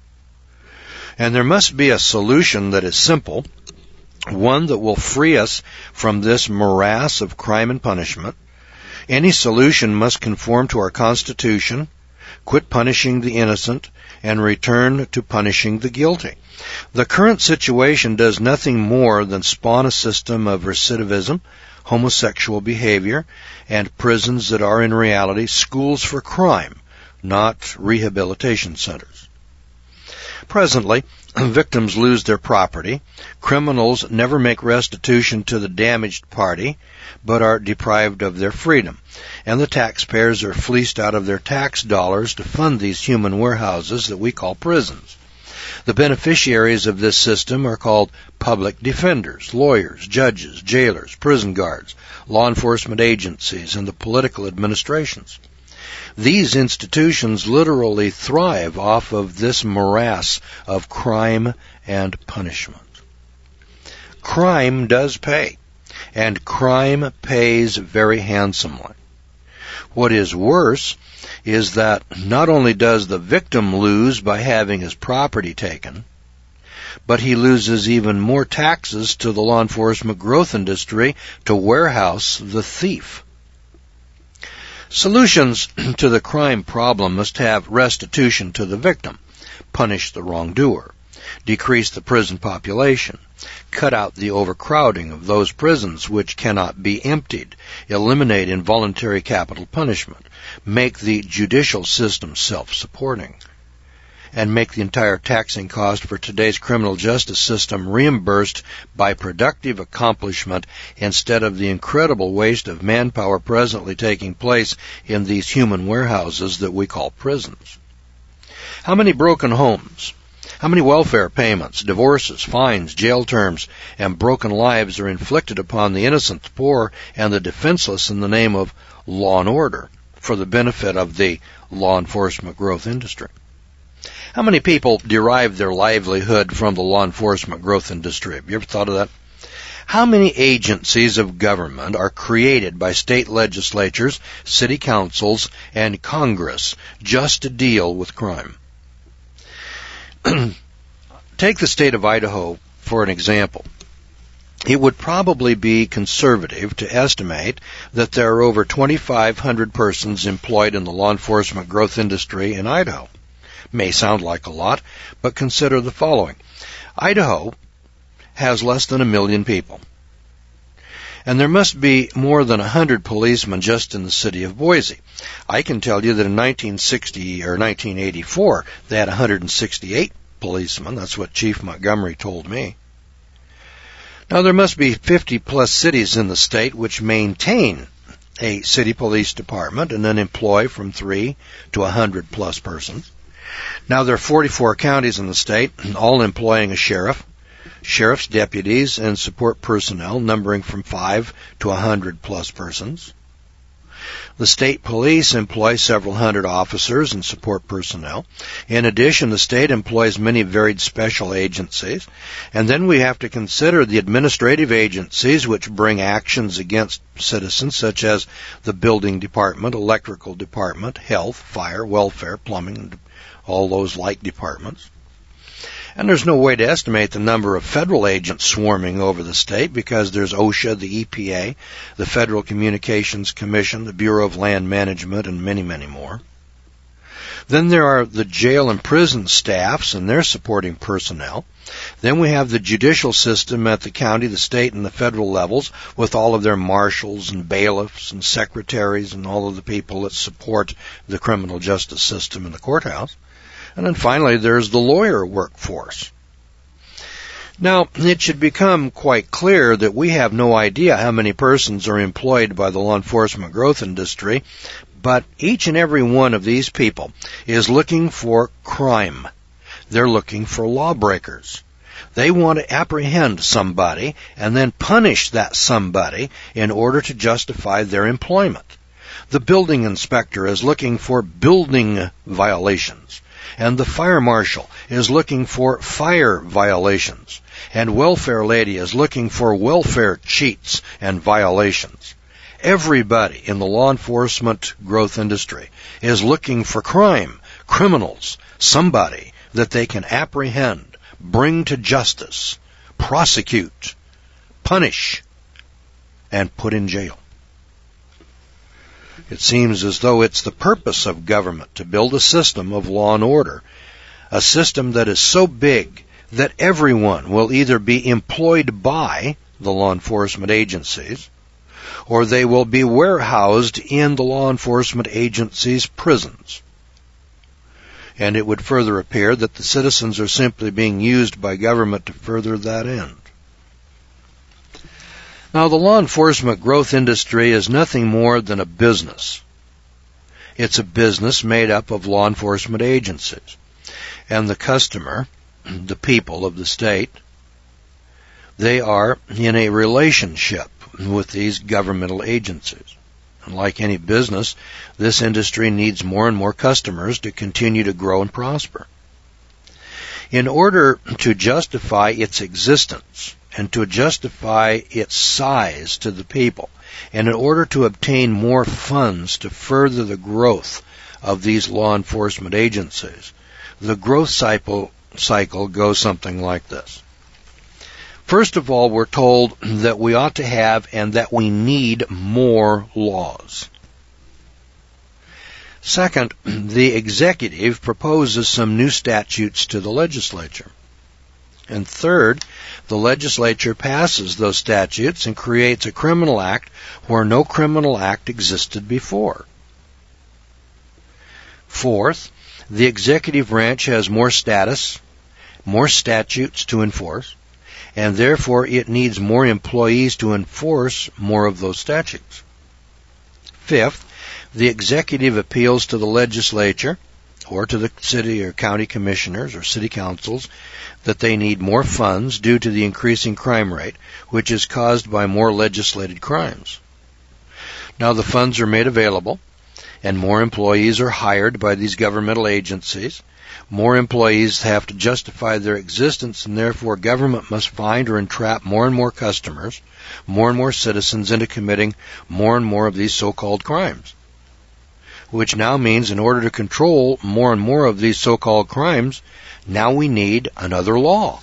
And there must be a solution that is simple, one that will free us from this morass of crime and punishment. Any solution must conform to our Constitution, quit punishing the innocent, and return to punishing the guilty. The current situation does nothing more than spawn a system of recidivism, homosexual behavior, and prisons that are in reality schools for crime, not rehabilitation centers. Presently, victims lose their property, criminals never make restitution to the damaged party, but are deprived of their freedom, and the taxpayers are fleeced out of their tax dollars to fund these human warehouses that we call prisons. The beneficiaries of this system are called public defenders, lawyers, judges, jailers, prison guards, law enforcement agencies, and the political administrations. These institutions literally thrive off of this morass of crime and punishment. Crime does pay, and crime pays very handsomely. What is worse is that not only does the victim lose by having his property taken, but he loses even more taxes to the law enforcement growth industry to warehouse the thief. Solutions to the crime problem must have restitution to the victim, punish the wrongdoer, decrease the prison population, cut out the overcrowding of those prisons which cannot be emptied, eliminate involuntary capital punishment, make the judicial system self-supporting, and make the entire taxing cost for today's criminal justice system reimbursed by productive accomplishment instead of the incredible waste of manpower presently taking place in these human warehouses that we call prisons. How many broken homes, how many welfare payments, divorces, fines, jail terms, and broken lives are inflicted upon the innocent, the poor, and the defenseless in the name of law and order for the benefit of the law enforcement growth industry? How many people derive their livelihood from the law enforcement growth industry? Have you ever thought of that? How many agencies of government are created by state legislatures, city councils, and Congress just to deal with crime? Take the state of Idaho for an example. It would probably be conservative to estimate that there are over twenty-five hundred persons employed in the law enforcement growth industry in Idaho. May sound like a lot, but consider the following. Idaho has less than a million people. And there must be more than a hundred policemen just in the city of Boise. I can tell you that in nineteen sixty or nineteen eighty-four, they had one hundred sixty-eight policemen. That's what Chief Montgomery told me. Now, there must be fifty plus cities in the state which maintain a city police department and then employ from three to one hundred plus persons. Now, there are forty-four counties in the state, all employing a sheriff, sheriff's deputies, and support personnel numbering from five to one hundred plus persons. The state police employ several hundred officers and support personnel. In addition, the state employs many varied special agencies. And then we have to consider the administrative agencies which bring actions against citizens, such as the building department, electrical department, health, fire, welfare, plumbing, and all those like departments. And there's no way to estimate the number of federal agents swarming over the state because there's OSHA, the E P A, the Federal Communications Commission, the Bureau of Land Management, and many, many more. Then there are the jail and prison staffs and their supporting personnel. Then we have the judicial system at the county, the state, and the federal levels with all of their marshals and bailiffs and secretaries and all of the people that support the criminal justice system in the courthouse. And then finally, there's the lawyer workforce. Now, it should become quite clear that we have no idea how many persons are employed by the law enforcement growth industry, but each and every one of these people is looking for crime. They're looking for lawbreakers. They want to apprehend somebody and then punish that somebody in order to justify their employment. The building inspector is looking for building violations, and the fire marshal is looking for fire violations, and welfare lady is looking for welfare cheats and violations. Everybody in the law enforcement growth industry is looking for crime, criminals, somebody that they can apprehend, bring to justice, prosecute, punish, and put in jail. It seems as though it's the purpose of government to build a system of law and order, a system that is so big that everyone will either be employed by the law enforcement agencies or they will be warehoused in the law enforcement agencies' prisons. And it would further appear that the citizens are simply being used by government to further that end. Now, the law enforcement growth industry is nothing more than a business. It's a business made up of law enforcement agencies. And the customer, the people of the state, they are in a relationship with these governmental agencies. And like any business, this industry needs more and more customers to continue to grow and prosper. In order to justify its existence and to justify its size to the people, and in order to obtain more funds to further the growth of these law enforcement agencies, the growth cycle, cycle goes something like this. First of all, we're told that we ought to have and that we need more laws. Second, the executive proposes some new statutes to the legislature. And third, the legislature passes those statutes and creates a criminal act where no criminal act existed before. Fourth, the executive branch has more status, more statutes to enforce, and therefore it needs more employees to enforce more of those statutes. Fifth, the executive appeals to the legislature or to the city or county commissioners or city councils that they need more funds due to the increasing crime rate, which is caused by more legislated crimes. Now the funds are made available, and more employees are hired by these governmental agencies. More employees have to justify their existence, and therefore government must find or entrap more and more customers, more and more citizens into committing more and more of these so-called crimes. Which now means in order to control more and more of these so-called crimes, now we need another law.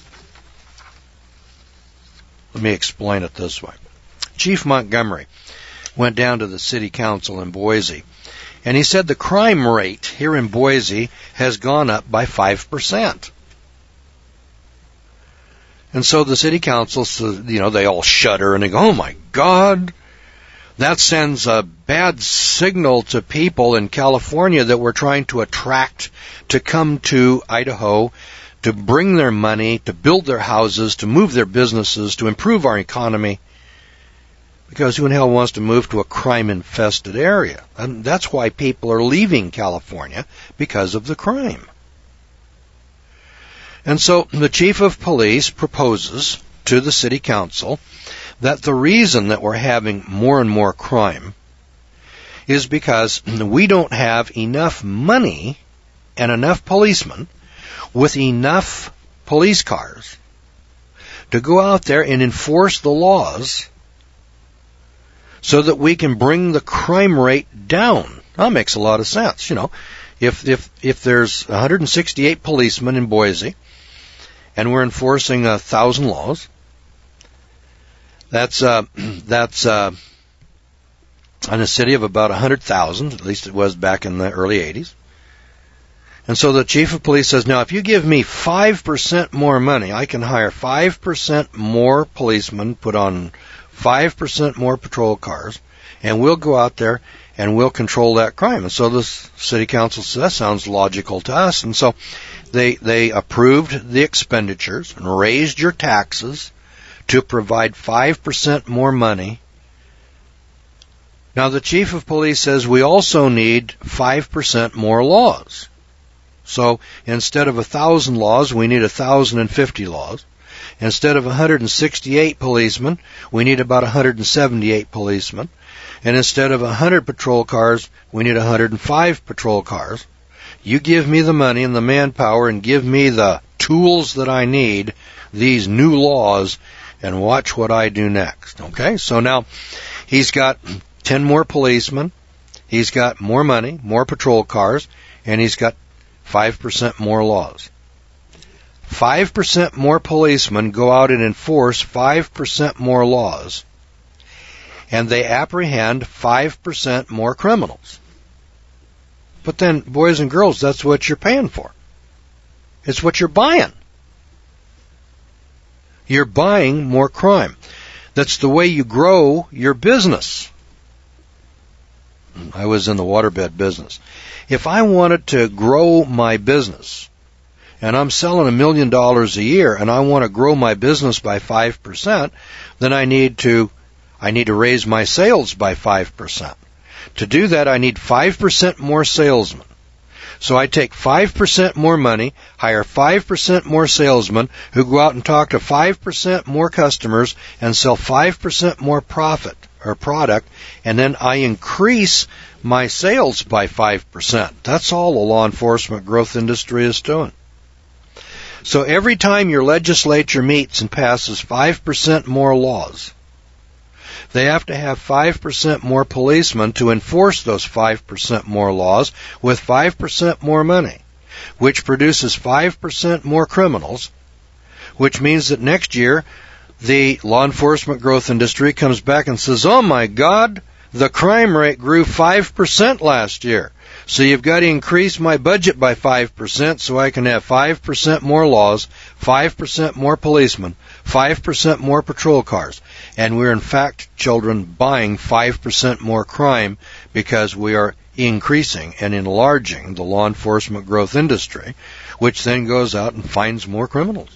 Let me explain it this way. Chief Montgomery went down to the city council in Boise, and he said the crime rate here in Boise has gone up by five percent. And so the city council, you know, they all shudder and they go, oh my God, that sends a bad signal to people in California that we're trying to attract to come to Idaho, to bring their money, to build their houses, to move their businesses, to improve our economy. Because who in hell wants to move to a crime-infested area? And that's why people are leaving California, because of the crime. And so the chief of police proposes to the city council that the reason that we're having more and more crime is because we don't have enough money and enough policemen with enough police cars to go out there and enforce the laws so that we can bring the crime rate down. That makes a lot of sense. You know, if if if there's one hundred sixty-eight policemen in Boise and we're enforcing a thousand laws, that's uh, that's uh, in a city of about one hundred thousand. At least it was back in the early eighties. And so the chief of police says, now if you give me five percent more money, I can hire five percent more policemen, put on five percent more patrol cars, and we'll go out there and we'll control that crime. And so the city council says, that sounds logical to us. And so They, they approved the expenditures and raised your taxes to provide five percent more money. Now, the chief of police says we also need five percent more laws. So instead of one thousand laws, we need one thousand fifty laws. Instead of one hundred sixty-eight policemen, we need about one hundred seventy-eight policemen. And instead of one hundred patrol cars, we need one hundred five patrol cars. You give me the money and the manpower and give me the tools that I need, these new laws, and watch what I do next. Okay? So now he's got ten more policemen, he's got more money, more patrol cars, and he's got five percent more laws. five percent more policemen go out and enforce five percent more laws, and they apprehend five percent more criminals. But then, boys and girls, that's what you're paying for. It's what you're buying. You're buying more crime. That's the way you grow your business. I was in the waterbed business. If I wanted to grow my business, and I'm selling a million dollars a year, and I want to grow my business by five percent, then I need to, I need to raise my sales by five percent. To do that, I need five percent more salesmen. So I take five percent more money, hire five percent more salesmen who go out and talk to five percent more customers and sell five percent more profit or product, and then I increase my sales by five percent. That's all the law enforcement growth industry is doing. So every time your legislature meets and passes five percent more laws, they have to have five percent more policemen to enforce those five percent more laws with five percent more money, which produces five percent more criminals, which means that next year the law enforcement growth industry comes back and says, oh my God, the crime rate grew five percent last year. So you've got to increase my budget by five percent so I can have five percent more laws, five percent more policemen, five percent more patrol cars. And we're in fact, children, buying five percent more crime because we are increasing and enlarging the law enforcement growth industry, which then goes out and finds more criminals.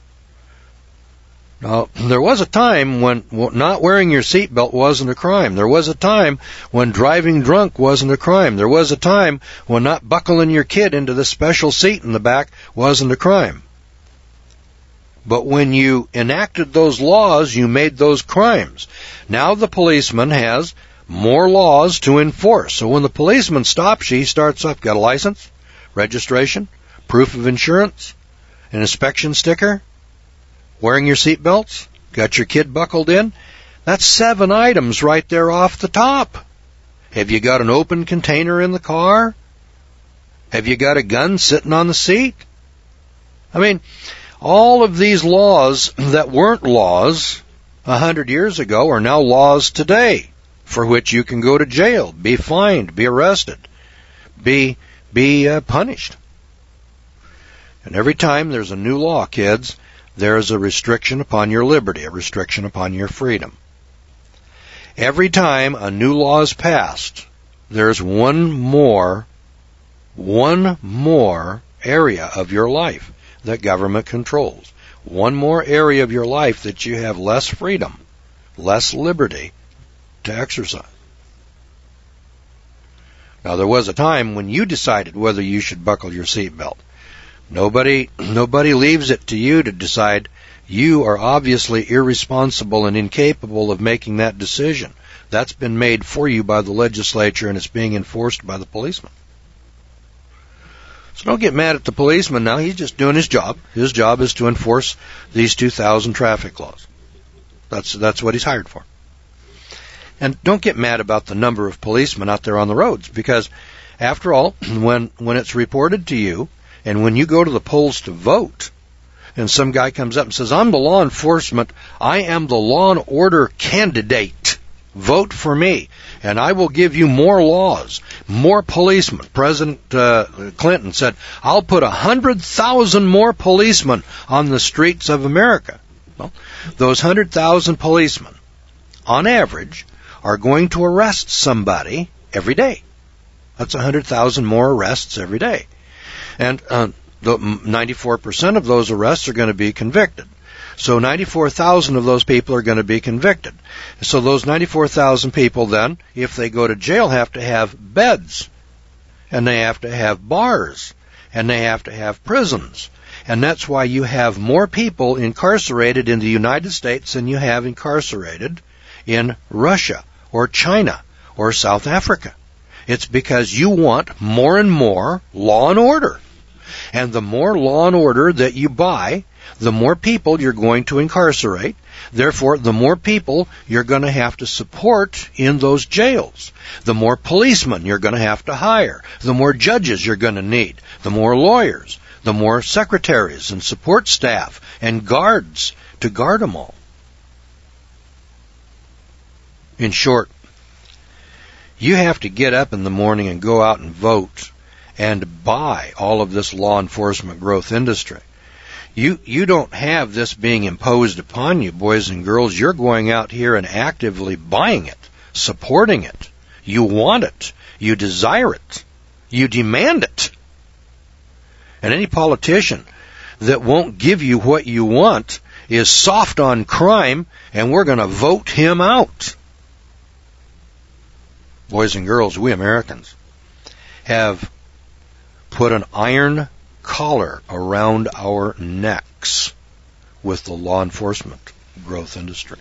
Now, there was a time when not wearing your seatbelt wasn't a crime. There was a time when driving drunk wasn't a crime. There was a time when not buckling your kid into the special seat in the back wasn't a crime. But when you enacted those laws, you made those crimes. Now the policeman has more laws to enforce. So when the policeman stops you, he starts off, got a license, registration, proof of insurance, an inspection sticker, wearing your seatbelts, got your kid buckled in. That's seven items right there off the top. Have you got an open container in the car? Have you got a gun sitting on the seat? I mean, all of these laws that weren't laws a hundred years ago are now laws today, for which you can go to jail, be fined, be arrested, be be uh, punished. And every time there's a new law, kids, there is a restriction upon your liberty, a restriction upon your freedom. Every time a new law is passed, there's one more, one more area of your life that government controls. One more area of your life that you have less freedom, less liberty to exercise. Now, there was a time when you decided whether you should buckle your seatbelt. Nobody, nobody leaves it to you to decide. You are obviously irresponsible and incapable of making that decision. That's been made for you by the legislature, and it's being enforced by the policeman. So don't get mad at the policeman now. He's just doing his job. His job is to enforce these two thousand traffic laws. That's, that's what he's hired for. And don't get mad about the number of policemen out there on the roads, because after all, when, when it's reported to you, and when you go to the polls to vote, and some guy comes up and says, I'm the law enforcement, I am the law and order candidate. Vote for me, and I will give you more laws, more policemen. President uh, Clinton said, I'll put one hundred thousand more policemen on the streets of America. Well, those one hundred thousand policemen, on average, are going to arrest somebody every day. That's one hundred thousand more arrests every day. And uh, the ninety-four percent of those arrests are going to be convicted. So ninety-four thousand of those people are going to be convicted. So those ninety-four thousand people then, if they go to jail, have to have beds. And they have to have bars. And they have to have prisons. And that's why you have more people incarcerated in the United States than you have incarcerated in Russia or China or South Africa. It's because you want more and more law and order. And the more law and order that you buy, the more people you're going to incarcerate. Therefore, the more people you're going to have to support in those jails. The more policemen you're going to have to hire. The more judges you're going to need. The more lawyers. The more secretaries and support staff and guards to guard them all. In short, you have to get up in the morning and go out and vote and buy all of this law enforcement growth industry. You you don't have this being imposed upon you, boys and girls. You're going out here and actively buying it, supporting it. You want it. You desire it. You demand it. And any politician that won't give you what you want is soft on crime, and we're going to vote him out. Boys and girls, we Americans have put an iron collar around our necks with the law enforcement growth industry.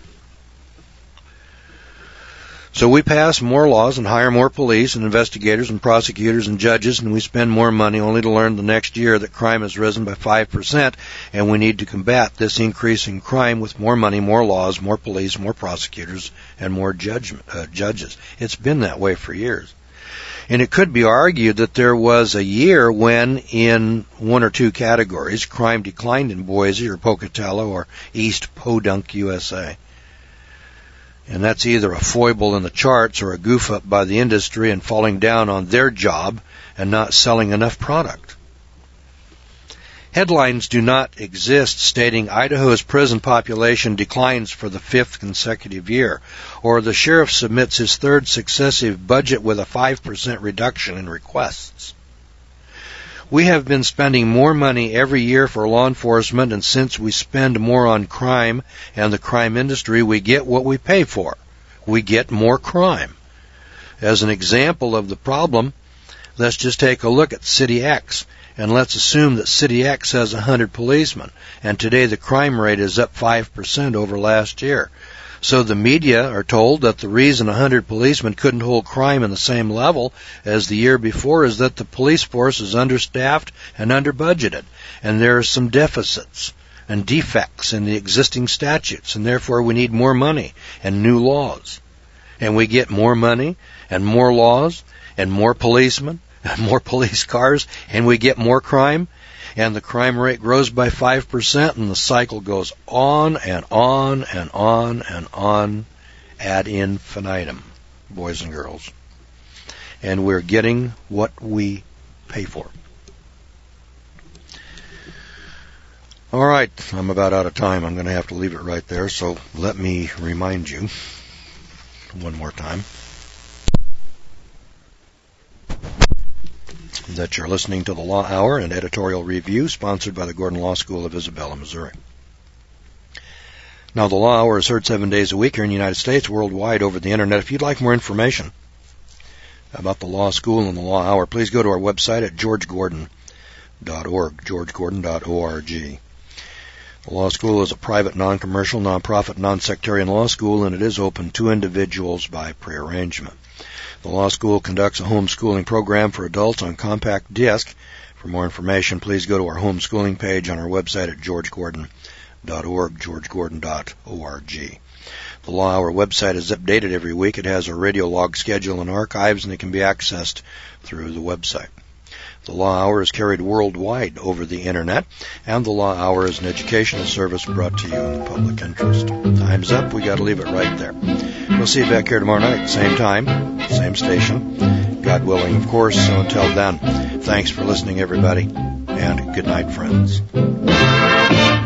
So we pass more laws and hire more police and investigators and prosecutors and judges, and we spend more money only to learn the next year that crime has risen by five percent, and we need to combat this increase in crime with more money, more laws, more police, more prosecutors, and more judgment, uh, judges. It's been that way for years. And it could be argued that there was a year when, in one or two categories, crime declined in Boise or Pocatello or East Podunk, U S A. And that's either a foible in the charts or a goof up by the industry and falling down on their job and not selling enough product. Headlines do not exist stating Idaho's prison population declines for the fifth consecutive year, or the sheriff submits his third successive budget with a five percent reduction in requests. We have been spending more money every year for law enforcement, and since we spend more on crime and the crime industry, we get what we pay for. We get more crime. As an example of the problem, let's just take a look at City X, and let's assume that City X has one hundred policemen, and today the crime rate is up five percent over last year. So the media are told that the reason one hundred policemen couldn't hold crime in the same level as the year before is that the police force is understaffed and under-budgeted, and there are some deficits and defects in the existing statutes, and therefore we need more money and new laws. And we get more money and more laws and more policemen and more police cars, and we get more crime, and the crime rate grows by five percent, and the cycle goes on and on and on and on ad infinitum, boys and girls. And we're getting what we pay for. All right, I'm about out of time. I'm going to have to leave it right there, so let me remind you one more time that you're listening to the Law Hour, an editorial review sponsored by the Gordon Law School of Isabella, Missouri. Now, the Law Hour is heard seven days a week here in the United States, worldwide over the Internet. If you'd like more information about the Law School and the Law Hour, please go to our website at george gordon dot org, george gordon dot org. The Law School is a private, non-commercial, non-profit, non-sectarian law school, and it is open to individuals by prearrangement. The Law School conducts a homeschooling program for adults on compact disc. For more information, please go to our homeschooling page on our website at george gordon dot org, george gordon dot org. The Law Hour website is updated every week. It has a radio log schedule and archives, and it can be accessed through the website. The Law Hour is carried worldwide over the Internet, and the Law Hour is an educational service brought to you in the public interest. Time's up. We got to leave it right there. We'll see you back here tomorrow night, same time, same station, God willing, of course. So until then, thanks for listening, everybody, and good night, friends.